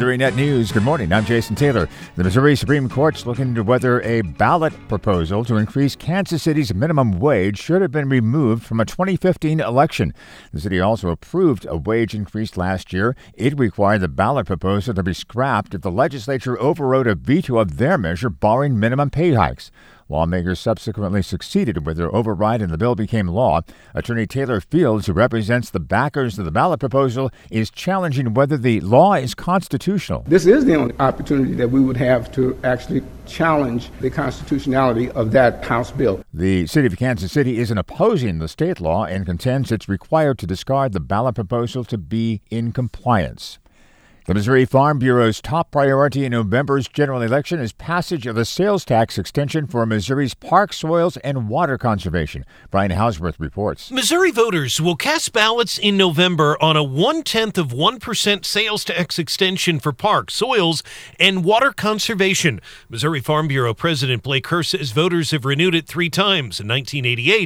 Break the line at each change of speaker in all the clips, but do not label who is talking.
Missouri Net News. Good morning. I'm Jason Taylor. The Missouri Supreme Court's looking into whether a ballot proposal to increase Kansas City's minimum wage should have been removed from a 2015 election. The city also approved a wage increase last year. It required the ballot proposal to be scrapped if the legislature overrode a veto of their measure barring minimum pay hikes. Lawmakers subsequently succeeded with their override and the bill became law. Attorney Taylor Fields, who represents the backers of the ballot proposal, is challenging whether the law is constitutional.
This is the only opportunity that we would have to actually challenge the constitutionality of that House bill.
The city of Kansas City isn't opposing the state law and contends it's required to discard the ballot proposal to be in compliance. The Missouri Farm Bureau's top priority in November's general election is passage of the sales tax extension for Missouri's park soils and water conservation. Brian Hausworth reports.
Missouri voters will cast ballots in November on a 0.1% sales tax extension for park soils and water conservation. Missouri Farm Bureau President Blake Hurst says voters have renewed it 3 times in 1988,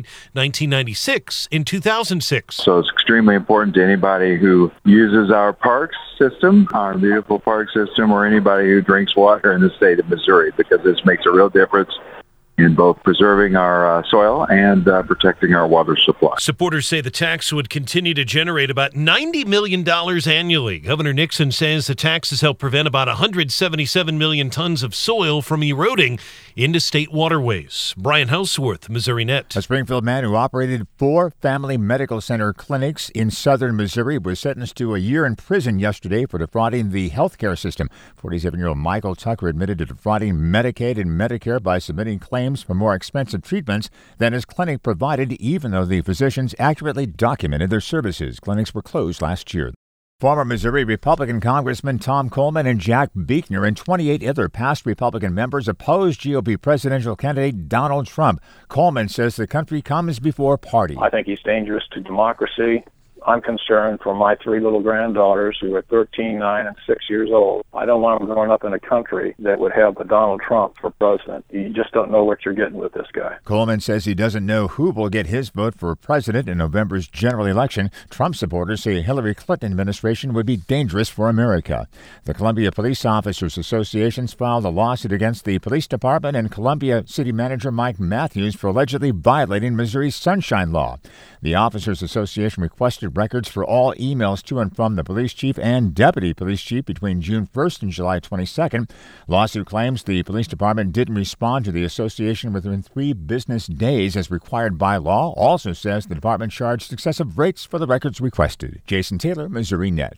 1996, and 2006.
So it's extremely important to anybody who uses our parks system, our beautiful park system, or anybody who drinks water in the state of Missouri, because this makes a real difference in both preserving our soil and protecting our water supply.
Supporters say the tax would continue to generate about $90 million annually. Governor Nixon says the tax has helped prevent about 177 million tons of soil from eroding into state waterways. Brian Hausworth, Missouri Net.
A Springfield man who operated 4 family medical center clinics in southern Missouri was sentenced to a year in prison yesterday for defrauding the healthcare system. 47-year-old Michael Tucker admitted to defrauding Medicaid and Medicare by submitting claims for more expensive treatments than his clinic provided, even though the physicians accurately documented their services. Clinics were closed last year. Former Missouri Republican Congressman Tom Coleman and Jack Buechner and 28 other past Republican members opposed GOP presidential candidate Donald Trump. Coleman says the country comes before party.
I think he's dangerous to democracy. I'm concerned for my 3 little granddaughters who are 13, 9, and 6 years old. I don't want them growing up in a country that would have a Donald Trump for president. You just don't know what you're getting with this guy.
Coleman says he doesn't know who will get his vote for president in November's general election. Trump supporters say a Hillary Clinton administration would be dangerous for America. The Columbia Police Officers Association filed a lawsuit against the police department and Columbia City Manager Mike Matthews for allegedly violating Missouri's Sunshine Law. The Officers Association requested records for all emails to and from the police chief and deputy police chief between June 1st and July 22nd. Lawsuit claims the police department didn't respond to the association within 3 business days as required by law. Also says the department charged excessive rates for the records requested. Jason Taylor, Missouri Net.